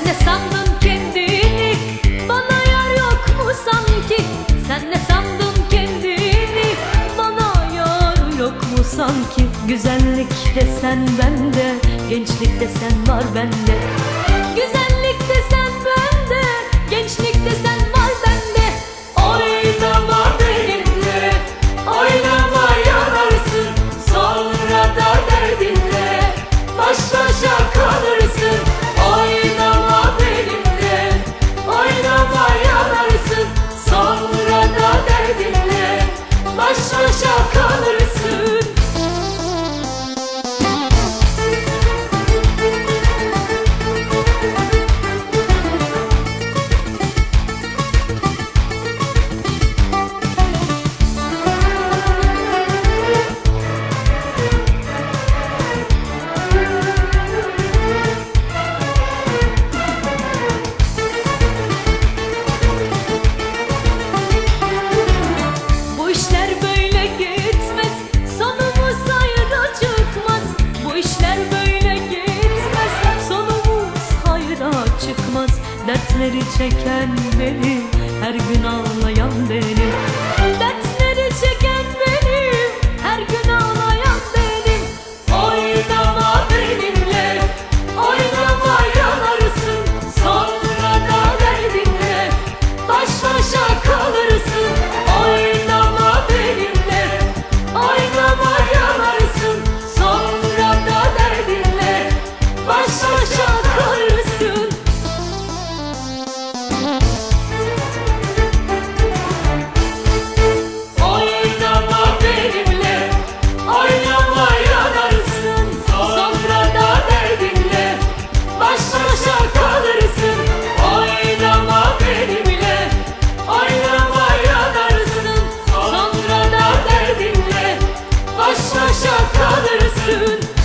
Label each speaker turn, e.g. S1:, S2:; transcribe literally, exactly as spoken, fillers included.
S1: ne sandın kendini, bana yar yok mu sanki? Sen ne sandın kendini, bana yar yok mu sanki? Güzellik desen bende, gençlik desen var bende. Güzellik desen bende, gençlik desen var bende. Oynama benimle, oynama yanarsın, sonra da derdinle baş başa kalırsın. Oynama benimle, oynama yanarsın, sonra da derdinle baş başa kalırsın. Dertleri çeken benim, her gün ağlayan benim. Dertleri çeken benim, her gün ağlayan benim. Oynama benimle, oynama yanarsın, sonra da derdinle baş başa kalırsın. Oynama benimle, oynama yanarsın, sonra da derdinle baş başa kalırsın. Kalırsın.